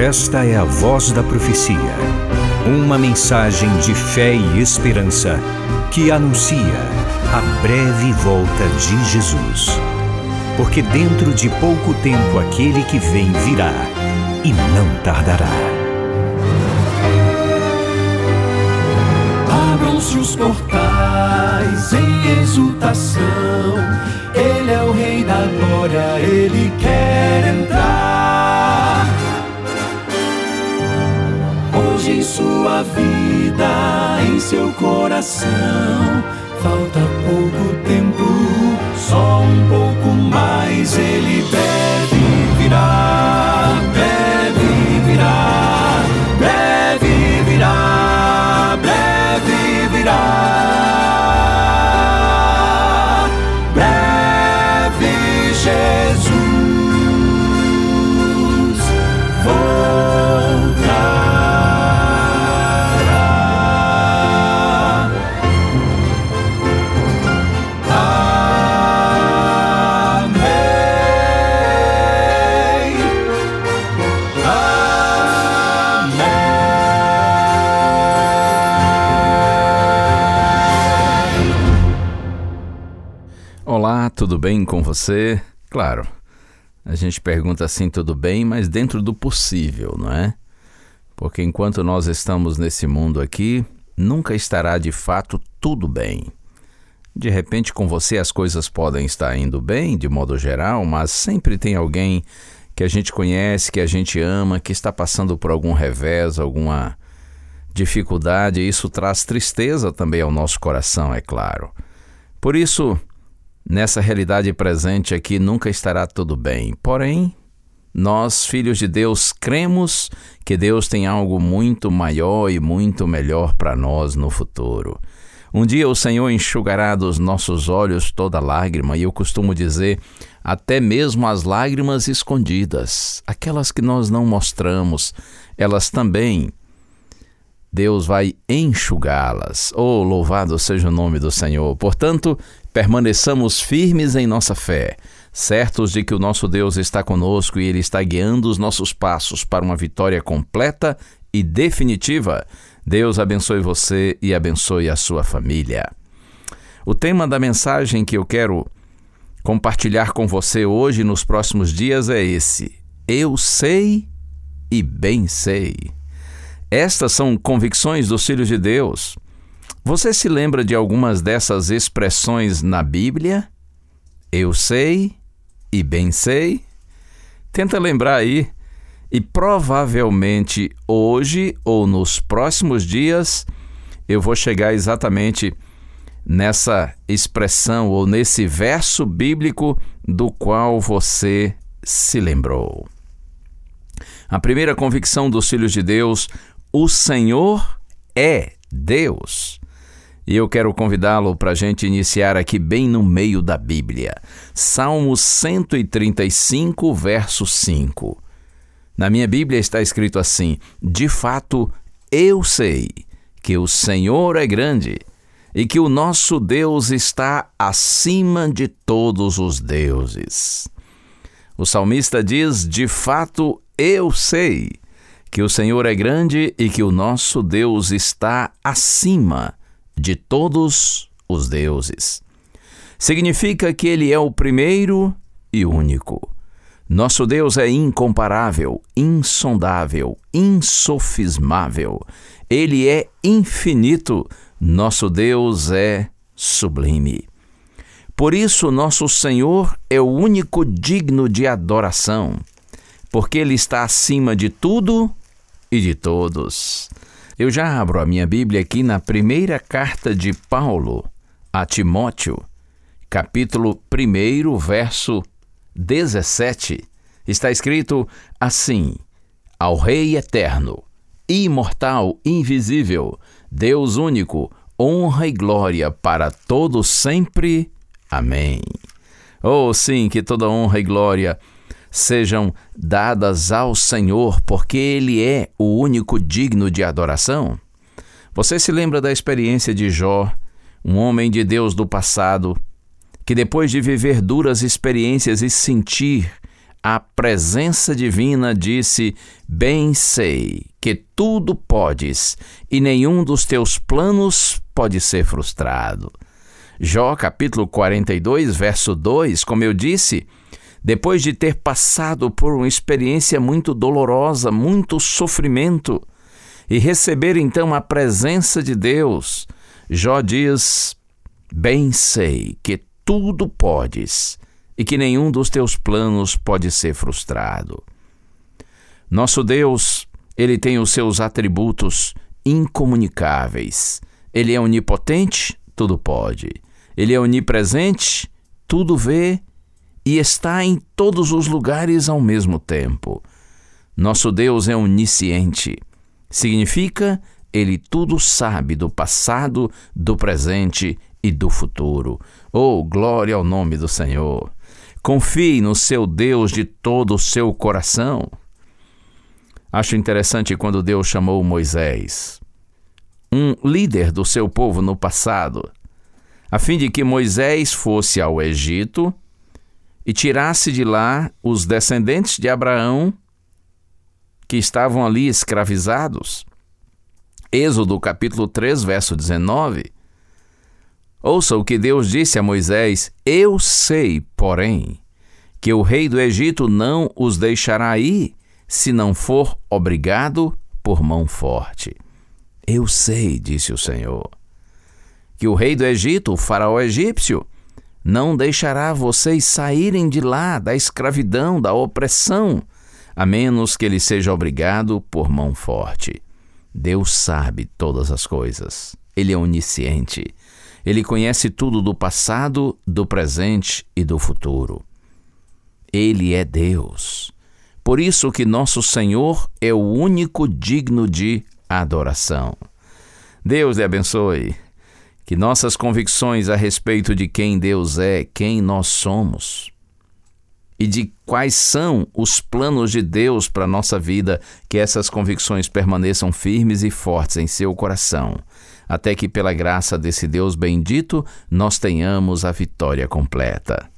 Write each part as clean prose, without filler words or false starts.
Esta é a Voz da Profecia, uma mensagem de fé e esperança que anuncia a breve volta de Jesus. Porque dentro de pouco tempo aquele que vem virá e não tardará. Abram-se os portais em exultação, Ele é o Rei da Glória, Ele quer entrar. Hoje em sua vida, em seu coração, falta pouco tempo, só um pouco mais. Ele breve virá, breve virá, breve virá, breve virá. Breve Jesus voltará. Amém. Olá, tudo bem com você? Claro, a gente pergunta assim, tudo bem, mas dentro do possível, não é? Porque enquanto nós estamos nesse mundo aqui, nunca estará de fato tudo bem. De repente com você as coisas podem estar indo bem, de modo geral, mas sempre tem alguém que a gente conhece, que a gente ama, que está passando por algum revés, alguma dificuldade, e isso traz tristeza também ao nosso coração, é claro. Por isso, nessa realidade presente aqui nunca estará tudo bem. Porém, nós, filhos de Deus, cremos que Deus tem algo muito maior e muito melhor para nós no futuro. Um dia o Senhor enxugará dos nossos olhos toda lágrima, e eu costumo dizer, até mesmo as lágrimas escondidas, aquelas que nós não mostramos, elas também, Deus vai enxugá-las. Oh, louvado seja o nome do Senhor. Portanto, permaneçamos firmes em nossa fé, certos de que o nosso Deus está conosco e Ele está guiando os nossos passos para uma vitória completa e definitiva. Deus abençoe você e abençoe a sua família. O tema da mensagem que eu quero compartilhar com você hoje e nos próximos dias é esse: Eu sei e bem sei. Estas são convicções dos filhos de Deus. Você se lembra de algumas dessas expressões na Bíblia? Eu sei e bem sei. Tenta lembrar aí. E provavelmente hoje ou nos próximos dias eu vou chegar exatamente nessa expressão ou nesse verso bíblico do qual você se lembrou. A primeira convicção dos filhos de Deus: o Senhor é Deus. E eu quero convidá-lo para a gente iniciar aqui bem no meio da Bíblia. Salmo 135, verso 5. Na minha Bíblia está escrito assim: de fato, eu sei que o Senhor é grande e que o nosso Deus está acima de todos os deuses. O salmista diz: de fato, eu sei que o Senhor é grande e que o nosso Deus está acima de todos os deuses. Significa que Ele é o primeiro e único. Nosso Deus é incomparável, insondável, insofismável. Ele é infinito. Nosso Deus é sublime. Por isso, nosso Senhor é o único digno de adoração, porque Ele está acima de tudo e de todos. Eu já abro a minha Bíblia aqui na primeira carta de Paulo a Timóteo, capítulo 1, verso 17. Está escrito assim: ao Rei eterno, imortal, invisível, Deus único, honra e glória para todos sempre. Amém. Oh, sim, que toda honra e glória sejam dadas ao Senhor, porque Ele é o único digno de adoração. Você se lembra da experiência de Jó, um homem de Deus do passado, que depois de viver duras experiências e sentir a presença divina, disse: bem sei que tudo podes e nenhum dos teus planos pode ser frustrado. Jó capítulo 42, verso 2, como eu disse, depois de ter passado por uma experiência muito dolorosa, muito sofrimento, e receber então a presença de Deus, Jó diz: bem sei que tudo podes e que nenhum dos teus planos pode ser frustrado. Nosso Deus, Ele tem os seus atributos incomunicáveis. Ele é onipotente, tudo pode. Ele é onipresente, tudo vê e está em todos os lugares ao mesmo tempo. Nosso Deus é onisciente. Significa, Ele tudo sabe do passado, do presente e do futuro. Oh, glória ao nome do Senhor! Confie no seu Deus de todo o seu coração. Acho interessante quando Deus chamou Moisés, um líder do seu povo no passado, a fim de que Moisés fosse ao Egito e tirasse de lá os descendentes de Abraão que estavam ali escravizados. Êxodo capítulo 3, verso 19. Ouça o que Deus disse a Moisés: eu sei, porém, que o rei do Egito não os deixará ir, se não for obrigado por mão forte. Eu sei, disse o Senhor, que o rei do Egito, o faraó egípcio, não deixará vocês saírem de lá, da escravidão, da opressão, a menos que ele seja obrigado por mão forte. Deus sabe todas as coisas. Ele é onisciente. Ele conhece tudo do passado, do presente e do futuro. Ele é Deus. Por isso que nosso Senhor é o único digno de adoração. Deus lhe abençoe. Que nossas convicções a respeito de quem Deus é, quem nós somos, e de quais são os planos de Deus para a nossa vida, que essas convicções permaneçam firmes e fortes em seu coração, até que pela graça desse Deus bendito, nós tenhamos a vitória completa.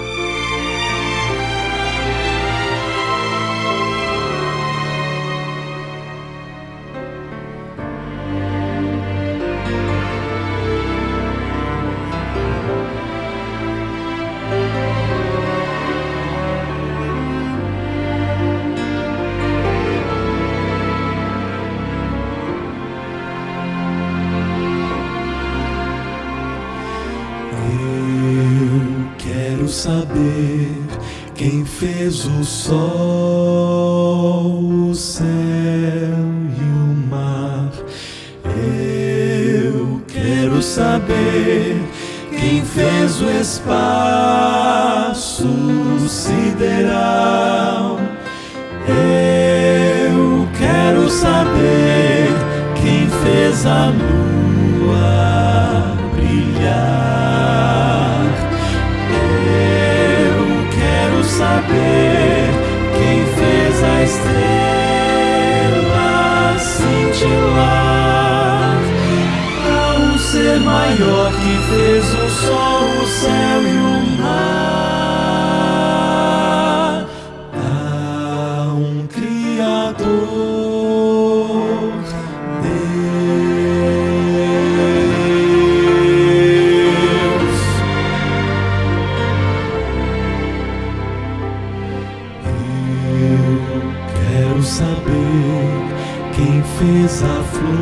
Quero saber quem fez o sol, o céu e o mar. Eu quero saber quem fez o espaço sideral. Eu quero saber quem fez a lua brilhar. Saber quem fez a estrela cintilar. Há um ser maior que fez o sol, o céu e o mar. Há um Criador, Deus. Quero saber quem fez a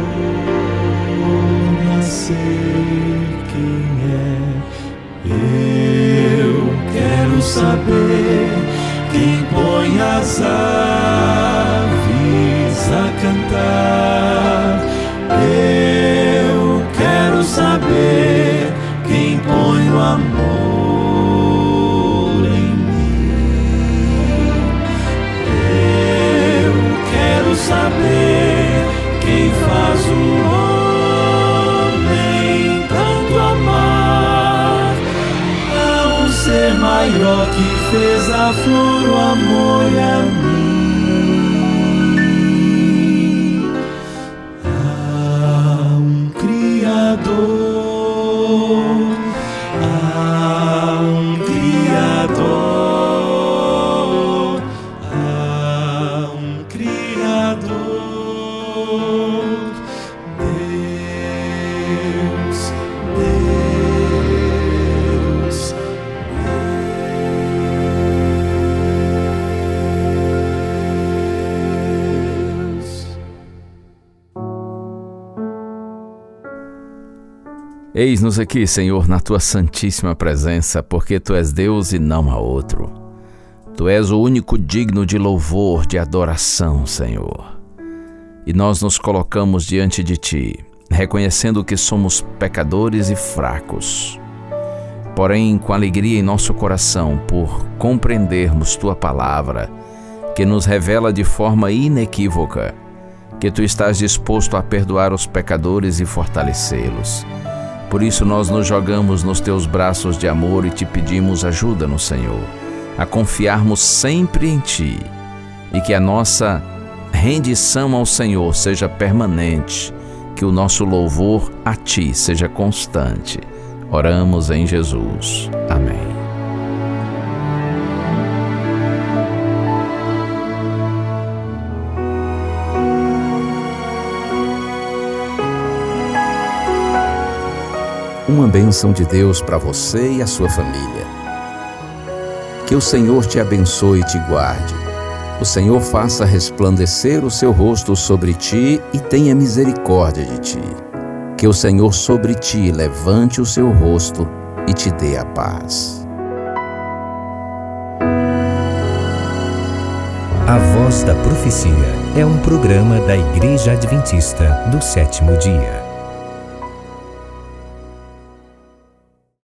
flor nascer, quem é. Eu quero saber quem põe as aves a cantar. Eu quero saber quem põe o amor em saber quem faz o homem tanto amar. Há um ser maior que fez a flor, o amor e a mim. Há um Criador, há um Criador. Eis-nos aqui, Senhor, na Tua santíssima presença, porque Tu és Deus e não há outro. Tu és o único digno de louvor, de adoração, Senhor. E nós nos colocamos diante de Ti, reconhecendo que somos pecadores e fracos. Porém, com alegria em nosso coração por compreendermos Tua palavra, que nos revela de forma inequívoca que Tu estás disposto a perdoar os pecadores e fortalecê-los. Por isso nós nos jogamos nos Teus braços de amor e Te pedimos ajuda no Senhor, a confiarmos sempre em Ti, e que a nossa rendição ao Senhor seja permanente, que o nosso louvor a Ti seja constante. Oramos em Jesus. Amém. Uma bênção de Deus para você e a sua família. Que o Senhor te abençoe e te guarde. O Senhor faça resplandecer o seu rosto sobre ti e tenha misericórdia de ti. Que o Senhor sobre ti levante o seu rosto e te dê a paz. A Voz da Profecia é um programa da Igreja Adventista do Sétimo Dia.